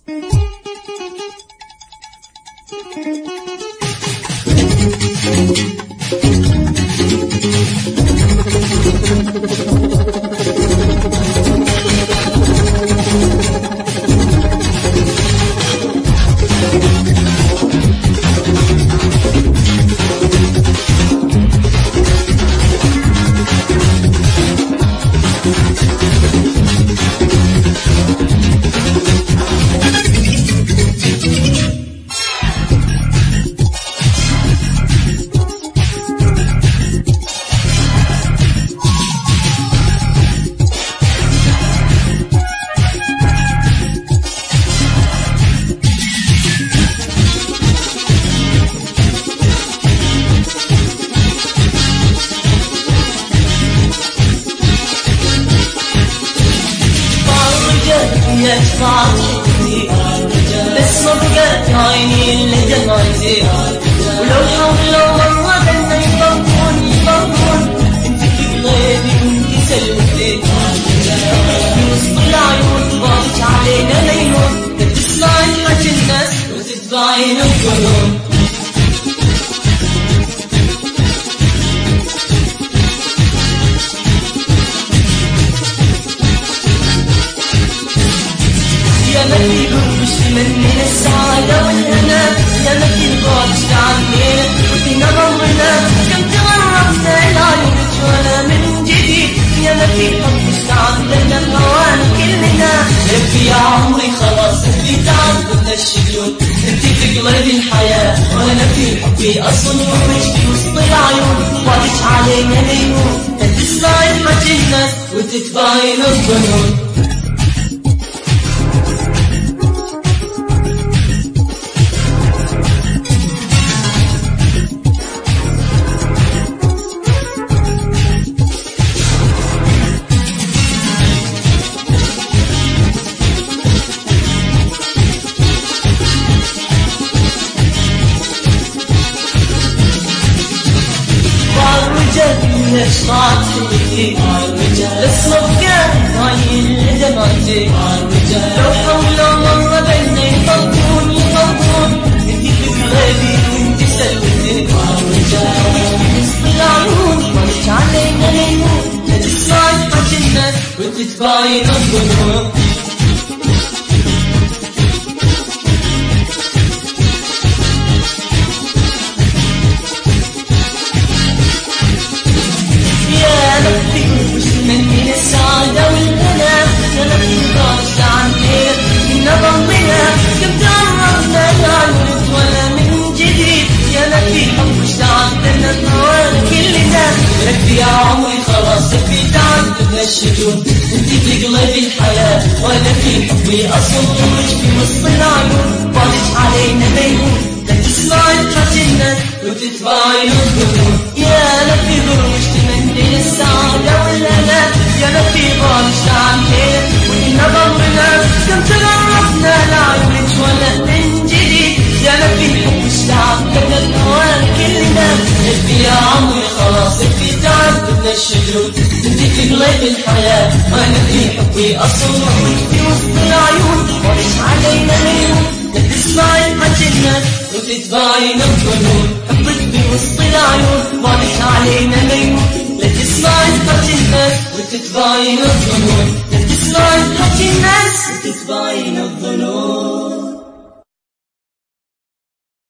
بس ما بقت عيني اللي دمعتي، ولو حاولوا مرة بدنا يفرقون انت في قلبي وانت سلوتي، في وسط العيون ضاقت علينا ليمون، تسمعي حكي الناس وتتبعين الظنون. يا ما في بوش من السعادة والهنا، يا ما في بعدش عنينا وفينا ضمنا، كم تغربنا العيون ولا من جديد، يا ما في حبش عندنا الهوان كلنا، يكفي يا عمري خلاص اللي تعبنا الشجون، انت في قلبي الحياة وانا في حبي اصل ومش في وسط العيون، بعدش علينا ليمون، تسمعي حكي الناس وتتبعين الظنون. ليش ضاعت حياتي بس ما بقات عيني اللي دمعتي، لو حاولوا مرة بدنا يفرقون انت في قلبي وانت سلوتي، وسط العيون ضاقت علينا ليمون، لا تسمعي حكي الناس وتتبعين الظنون. من السعادة والهنا، يا ما في بعدش عنينا فينا ضمنا، كم تعرفنا العيون ولا من جديد، يا ما في حبش عندنا الهوان كلنا، يكفي يا عمري خلاص يكفي تعبنا الشجون، انت في قلبي الحياة وانا في حبي اصل ومش في وسط العيون، بعدش علينا ليمون، لا تسمعي حكي الناس وتتبعين الظنون. يا ما في غروش تمني السعادة والهنا، يا ما في بعدش عنينا وإنا ضمنا، كم تغربنا العيون ولا من جديد، يا ما في حبش تعبنا الهوان كلنا، يكفي يا عمري خلاص يكفي تعبنا الشجون، انت في قلبي الحياة وانا في حبي اصل ومش في وسط العيون، بعدش علينا ليمون، لا تسمعي حكي الناس وتتبعين الظنون، حبك في وسط العيون بعدش علينا ليمون، لا تسمعي حكي الناس وتتبعين الظنون، لا تسمعي حكي الناس وتتبعين الظنون.